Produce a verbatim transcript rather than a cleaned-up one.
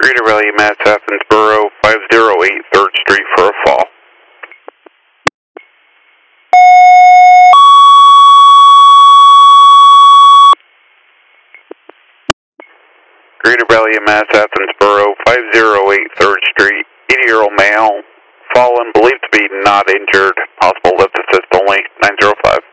Greater Valley, Mass. Athensboro, five oh eight third Street for a fall. Greater Valley, Mass. Athensboro, five oh eight third Street, eighty-year-old male, fallen, believed to be not injured, possible left assist only, nine oh five.